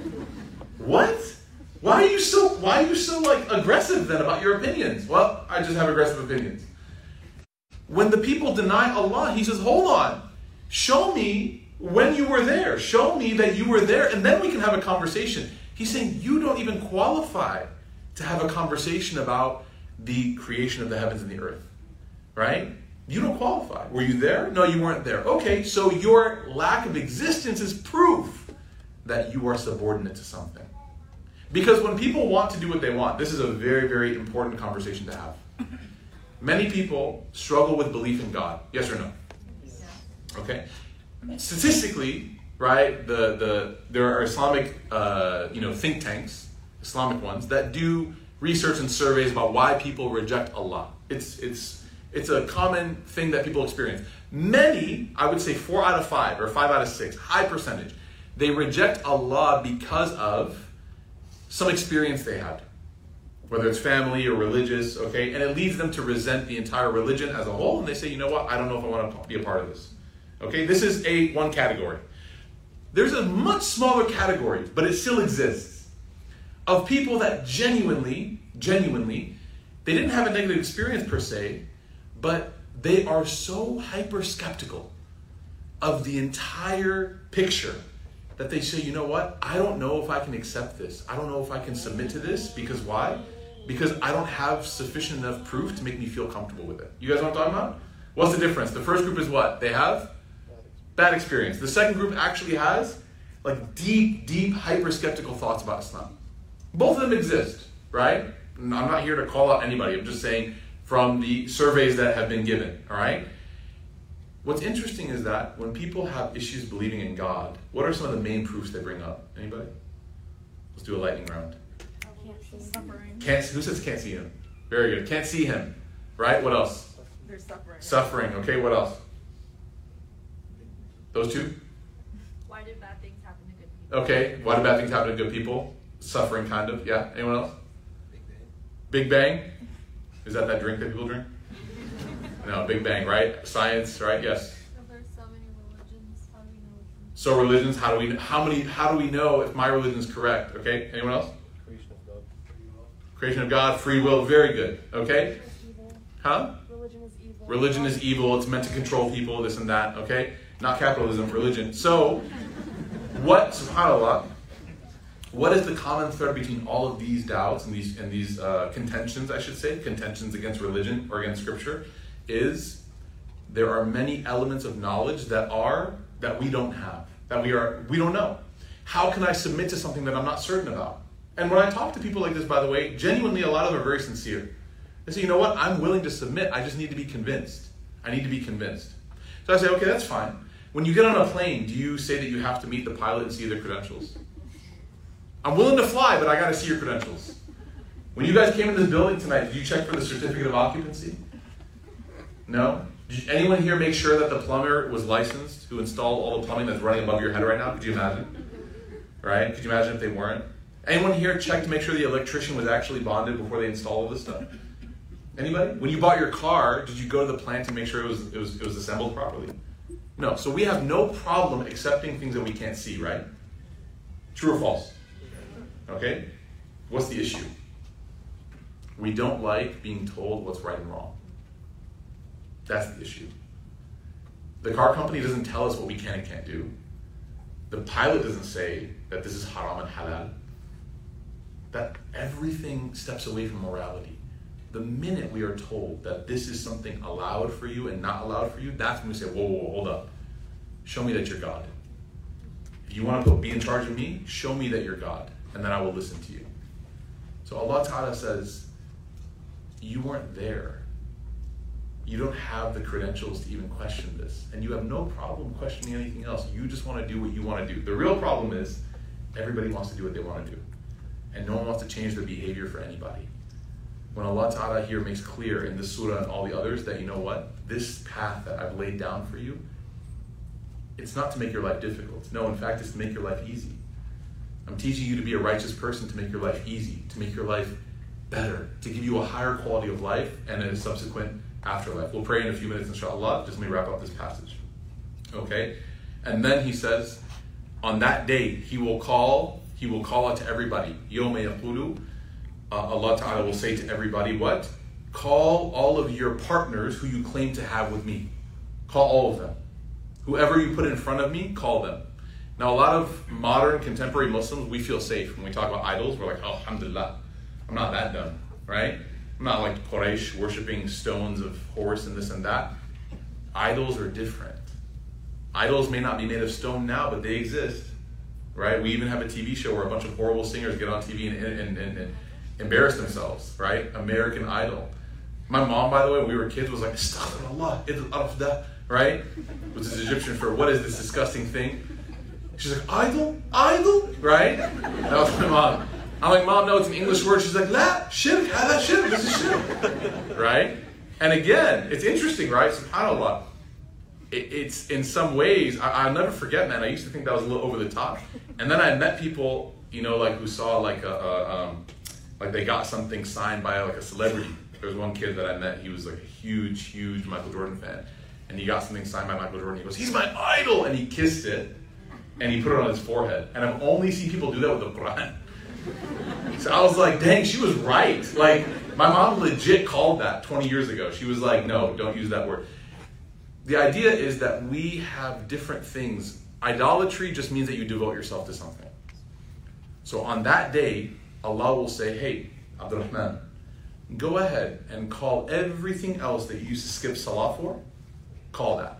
What? Why are you so why are you so like aggressive then about your opinions? Well, I just have aggressive opinions. When the people deny Allah, he says, hold on. Show me when you were there. Show me that you were there, and then we can have a conversation. He's saying you don't even qualify to have a conversation about the creation of the heavens and the earth. Right? You don't qualify. Were you there? No, you weren't there. Okay, so your lack of existence is proof that you are subordinate to something. Because when people want to do what they want, this is a very, very important conversation to have. Many people struggle with belief in God. Yes or no? Okay. Statistically, right, the, the there are Islamic uh, you know, think tanks, Islamic ones, that do research and surveys about why people reject Allah. It's it's it's a common thing that people experience. Many, I would say four out of five or five out of six, high percentage, they reject Allah because of some experience they had, whether it's family or religious, okay, and it leads them to resent the entire religion as a whole, and they say, you know what, I don't know if I want to be a part of this. Okay, this is a one category. There's a much smaller category, but it still exists, of people that genuinely, genuinely, they didn't have a negative experience per se, but they are so hyper skeptical of the entire picture that they say, you know what, I don't know if I can accept this. I don't know if I can submit to this, because why? Because I don't have sufficient enough proof to make me feel comfortable with it. You guys know what I'm talking about? What's the difference? The first group is what? They have bad experience. The second group actually has like deep, deep, hyper skeptical thoughts about Islam. Both of them exist, right? I'm not here to call out anybody. I'm just saying from the surveys that have been given, all right? What's interesting is that when people have issues believing in God, what are some of the main proofs they bring up? Anybody? Let's do a lightning round. Can't see suffering. Can't, who says can't see him? Very good. Can't see him. Right? What else? There's suffering. Suffering. Okay, what else? Those two? Why did bad things happen to good people? Okay, why do bad things happen to good people? Suffering, kind of. Yeah, anyone else? Big Bang? Is that that drink that people drink? No, Big Bang, right? Science, right? Yes. If there's so many religions, how do we know which one? So religions, how do we how many how do we know if my religion is correct? Okay, anyone else? Creation of God, free will. Creation of God, free will, very good. Okay? Religion is evil. Huh? Religion is evil. Religion is evil, it's meant to control people, this and that, okay? Not capitalism, religion. So, what, subhanAllah, what is the common thread between all of these doubts and these and these uh, contentions, I should say, contentions against religion or against scripture, is there are many elements of knowledge that are, that we don't have, that we are, we don't know. How can I submit to something that I'm not certain about? And when I talk to people like this, by the way, genuinely a lot of them are very sincere. They say, you know what, I'm willing to submit, I just need to be convinced. I need to be convinced. So I say, okay, that's fine. When you get on a plane, do you say that you have to meet the pilot and see their credentials? I'm willing to fly, but I got to see your credentials. When you guys came into this building tonight, did you check for the certificate of occupancy? No? Did anyone here make sure that the plumber was licensed who installed all the plumbing that's running above your head right now? Could you imagine? Right? Could you imagine if they weren't? Anyone here check to make sure the electrician was actually bonded before they installed all this stuff? Anybody? When you bought your car, did you go to the plant to make sure it was it was it was assembled properly? No. So we have no problem accepting things that we can't see, right? True or false? Okay? What's the issue? We don't like being told what's right and wrong. That's the issue. The car company doesn't tell us what we can and can't do. The pilot doesn't say that this is haram and halal. That everything steps away from morality. The minute we are told that this is something allowed for you and not allowed for you, that's when we say, whoa, whoa, whoa, hold up. Show me that you're God. If you want to be in charge of me, show me that you're God, and then I will listen to you. So Allah Ta'ala says, you weren't there. You don't have the credentials to even question this. And you have no problem questioning anything else. You just want to do what you want to do. The real problem is everybody wants to do what they want to do. And no one wants to change their behavior for anybody. When Allah Ta'ala here makes clear in this surah and all the others that, you know what, this path that I've laid down for you, it's not to make your life difficult. No, in fact, it's to make your life easy. I'm teaching you to be a righteous person, to make your life easy, to make your life better, to give you a higher quality of life and a subsequent afterlife. We'll pray in a few minutes, inshallah. Just let me wrap up this passage. Okay? And then he says, on that day, he will call, he will call out to everybody. يَوْمَ يَقُولُ uh, Allah Ta'ala will say to everybody, what? Call all of your partners who you claim to have with me. Call all of them. Whoever you put in front of me, call them. Now, a lot of modern, contemporary Muslims, we feel safe. When we talk about idols, we're like, oh, alhamdulillah, I'm not that dumb, right? I'm not like Quraysh worshipping stones of horse and this and that. Idols are different. Idols may not be made of stone now, but they exist, right? We even have a T V show where a bunch of horrible singers get on T V and, and, and, and embarrass themselves, right? American Idol. My mom, by the way, when we were kids, was like, astaghfirullah, idul arfda, right? Which is Egyptian for what is this disgusting thing? She's like, idol? Idol? Right? That was my mom. I'm like, Mom, no, it's an English word. She's like, la, shirk, hada shirk, this is shirk. Right? And again, it's interesting, right? SubhanAllah. It, it's, in some ways, I, I'll never forget, man, I used to think that was a little over the top. And then I met people, you know, like, who saw, like, a, a um, like they got something signed by, like, a celebrity. There was one kid that I met, he was, like, a huge, huge Michael Jordan fan. And he got something signed by Michael Jordan. He goes, he's my idol! And he kissed it, and he put it on his forehead. And I've only seen people do that with the Quran. So I was like, dang, she was right. Like, my mom legit called that twenty years ago. She was like, no, don't use that word. The idea is that we have different things. Idolatry just means that you devote yourself to something. So on that day, Allah will say, hey, Abdurrahman, go ahead and call everything else that you used to skip salah for, call that.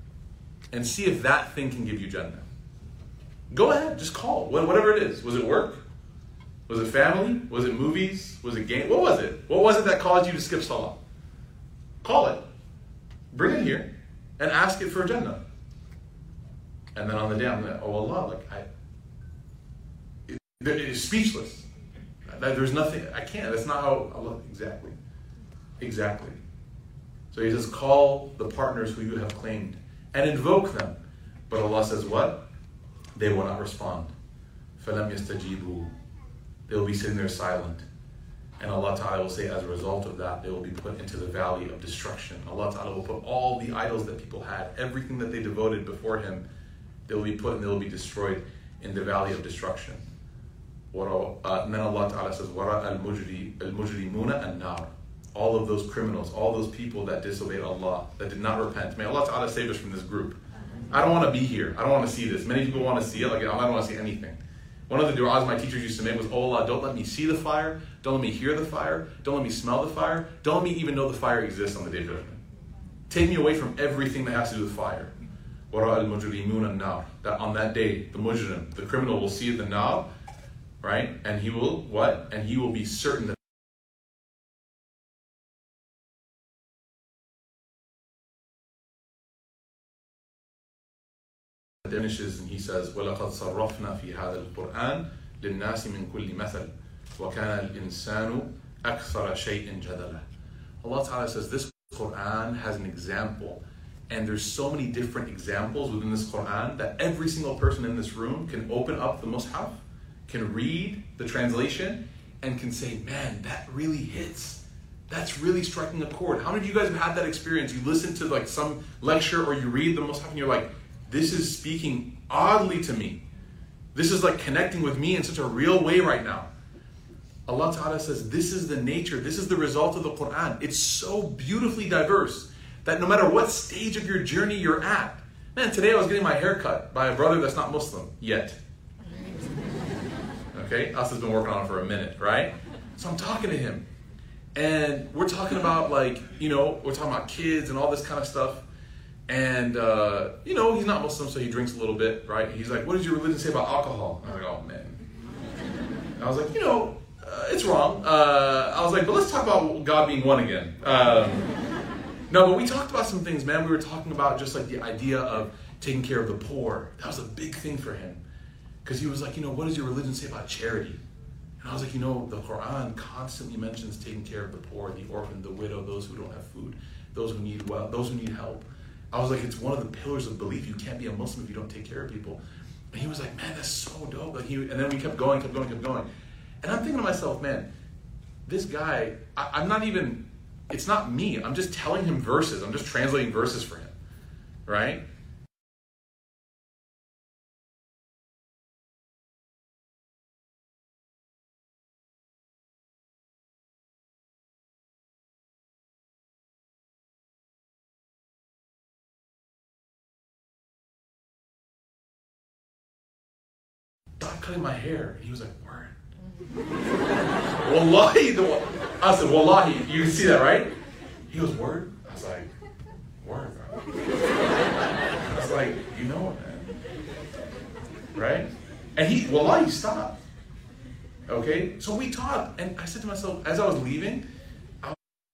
And see if that thing can give you Jannah. Go ahead, just call, whatever it is. Was it work? Was it family? Was it movies? Was it game? What was it? What was it that caused you to skip salah? Call it. Bring it here. and ask it for Jannah. And then on the day, I'm like, oh Allah, like I, it, it is speechless. There's nothing, I can't, that's not how Allah, exactly. Exactly. So he says, call the partners who you have claimed and invoke them. But Allah says what? They will not respond. فَلَمْ يَسْتَجِيبُوا. They will be sitting there silent. And Allah Ta'ala will say, as a result of that, they will be put into the valley of destruction. Allah Ta'ala will put all the idols that people had, everything that they devoted before Him, they will be put and they will be destroyed in the valley of destruction. Uh, and then Allah Ta'ala says, وَرَأَ الْمُجْرِمُونَ النَّارِ. All of those criminals, all those people that disobeyed Allah, that did not repent. May Allah Ta'ala save us from this group. I don't want to be here. I don't want to see this. Many people want to see it. Like, I don't want to see anything. One of the du'as my teachers used to make was, oh Allah, don't let me see the fire. Don't let me hear the fire. Don't let me smell the fire. Don't let me even know the fire exists on the day of judgment. Take me away from everything that has to do with fire. وَرَأَ الْمُجْرِمُونَ النَّارِ. That on that day, the mujrim, the criminal, will see the nar, right? And he will, what? And he will be certain that finishes, and he says, وَلَقَدْ صَرَّفْنَا فِي هَذَا الْقُرْآنِ لِلنَّاسِ مِنْ كُلِّ مَثَلٍ وَكَانَ الْإِنسَانُ أَكْثَرَ شَيْءٍ جَدَلًا. Allah Ta'ala says this Qur'an has an example, and there's so many different examples within this Qur'an that every single person in this room can open up the Mus'haf, can read the translation, and can say, man, that really hits. That's really striking a chord. How many of you guys have had that experience? You listen to like some lecture or you read the Mus'haf and you're like, this is speaking oddly to me. This is like connecting with me in such a real way right now. Allah Ta'ala says this is the nature, this is the result of the Qur'an. It's so beautifully diverse that no matter what stage of your journey you're at. Man, today I was getting my hair cut by a brother that's not Muslim yet. Okay, us has been working on it for a minute, right? So I'm talking to him. And we're talking about like, you know, we're talking about kids and all this kind of stuff. And, uh, you know, he's not Muslim, so he drinks a little bit, right? He's like, what does your religion say about alcohol? I was like, oh, man. And I was like, you know, uh, it's wrong. Uh, I was like, but let's talk about God being one again. Um, no, but we talked about some things, man. We were talking about just like the idea of taking care of the poor. That was a big thing for him. Because he was like, you know, what does your religion say about charity? And I was like, you know, the Quran constantly mentions taking care of the poor, the orphan, the widow, those who don't have food, those who need well, those who need help. I was like, it's one of the pillars of belief. You can't be a Muslim if you don't take care of people. And he was like, man, that's so dope. Like he, and then we kept going, kept going, kept going. And I'm thinking to myself, man, this guy, I, I'm not even, it's not me. I'm just telling him verses. I'm just translating verses for him, right? Stop cutting my hair. And he was like, word. Wallahi, the, I said, Wallahi, you can see that, right? He goes, word? I was like, word, bro. I was like, you know it, man. Right? And he, Wallahi, stopped. Okay? So we talked, and I said to myself, as I was leaving, I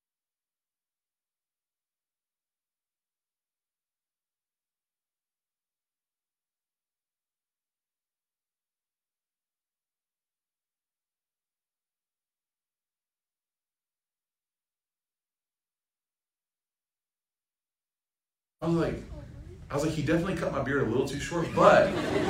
I was like, I was like, he definitely cut my beard a little too short, but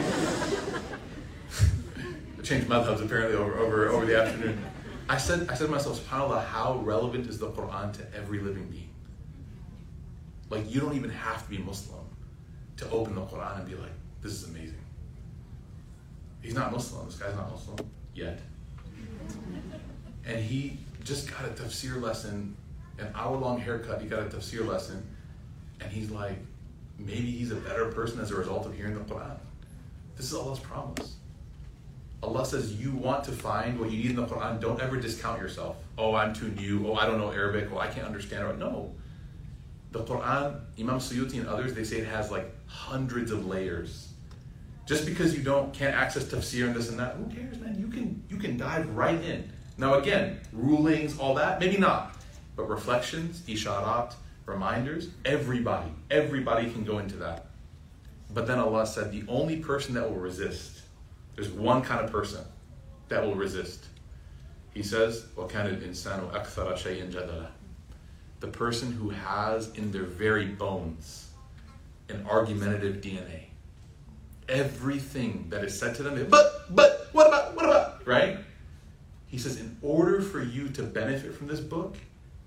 I changed madhabs apparently over, over, over the afternoon. I said, I said to myself, subhanAllah, how relevant is the Quran to every living being? Like, you don't even have to be Muslim to open the Quran and be like, this is amazing. He's not Muslim, this guy's not Muslim yet. And he just got a tafsir lesson, an hour-long haircut, he got a tafsir lesson. And he's like, maybe he's a better person as a result of hearing the Quran. This is Allah's promise. Allah says, you want to find what you need in the Quran, don't ever discount yourself. Oh, I'm too new. Oh, I don't know Arabic. Oh, I can't understand it. No. The Quran, Imam Suyuti and others, they say it has like hundreds of layers. Just because you don't can't access tafsir and this and that, who cares, man? You can you can dive right in. Now again, rulings, all that, maybe not. But reflections, isharat, reminders, everybody, everybody can go into that. But then Allah said the only person that will resist, there's one kind of person that will resist. He says, وَكَانَ الْإِنسَانُ أَكْثَرَ شَيْءٍ جَدَلًا. The person who has in their very bones an argumentative D N A. Everything that is said to them, but, but, what about, what about, right? He says, in order for you to benefit from this book,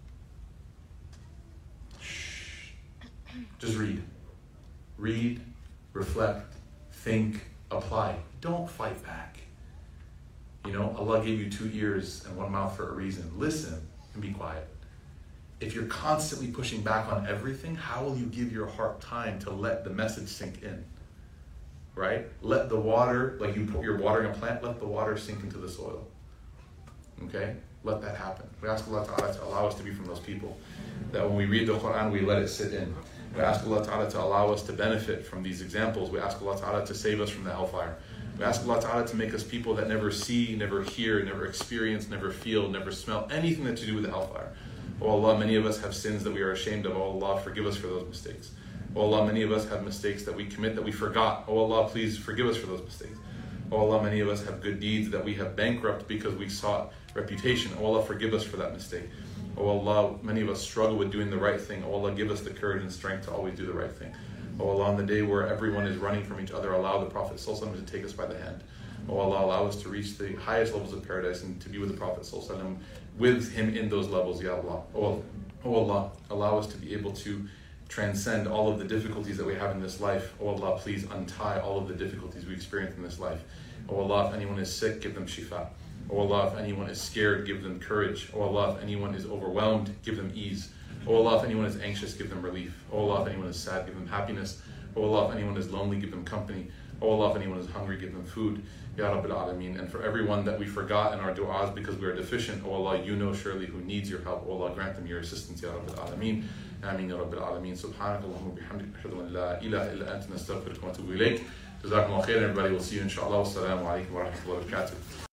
shh, just read. Read, reflect, think, apply. Don't fight back. You know, Allah gave you two ears and one mouth for a reason. Listen and be quiet. If you're constantly pushing back on everything, how will you give your heart time to let the message sink in? Right? Let the water, like you, you're watering a plant, let the water sink into the soil. Okay? Let that happen. We ask Allah Ta'ala to allow us to be from those people. That when we read the Quran, we let it sit in. We ask Allah Ta'ala to allow us to benefit from these examples. We ask Allah Ta'ala to save us from the hellfire. We ask Allah Ta'ala to make us people that never see, never hear, never experience, never feel, never smell anything that to do with the hellfire. Oh Allah, many of us have sins that we are ashamed of. Oh Allah, forgive us for those mistakes. Oh Allah, many of us have mistakes that we commit that we forgot. Oh Allah, please forgive us for those mistakes. Oh Allah, many of us have good deeds that we have bankrupt because we sought reputation. Oh Allah, forgive us for that mistake. Oh Allah, many of us struggle with doing the right thing. Oh Allah, give us the courage and strength to always do the right thing. Oh Allah, on the day where everyone is running from each other, allow the Prophet ﷺ to take us by the hand. Oh Allah, allow us to reach the highest levels of paradise and to be with the Prophet ﷺ, with him in those levels, Ya Allah. Oh, oh Allah, allow us to be able to transcend all of the difficulties that we have in this life. Oh Allah, please untie all of the difficulties we experience in this life. Oh Allah, if anyone is sick, give them shifa. Oh Allah, if anyone is scared, give them courage. Oh Allah, if anyone is overwhelmed, give them ease. Oh Allah, if anyone is anxious, give them relief. Oh Allah, if anyone is sad, give them happiness. Oh Allah, if anyone is lonely, give them company. Oh Allah, if anyone is hungry, give them food. Ya Rabbil Alameen. And for everyone that we forgot in our du'as because we are deficient, oh Allah, you know surely who needs your help. Oh Allah, grant them your assistance, Ya Rabbil Alameen. Ameen, Ya Rabbil Alameen. Subhanakallahumma bihamdik. Ashhadu an la ilaha illa anta nastaghfiruka wa atubu ilayk. Jazakumullah khairan, everybody. We'll see you inshallah. Wassalamu alaikum wa rahmatullahi wa barakatuh.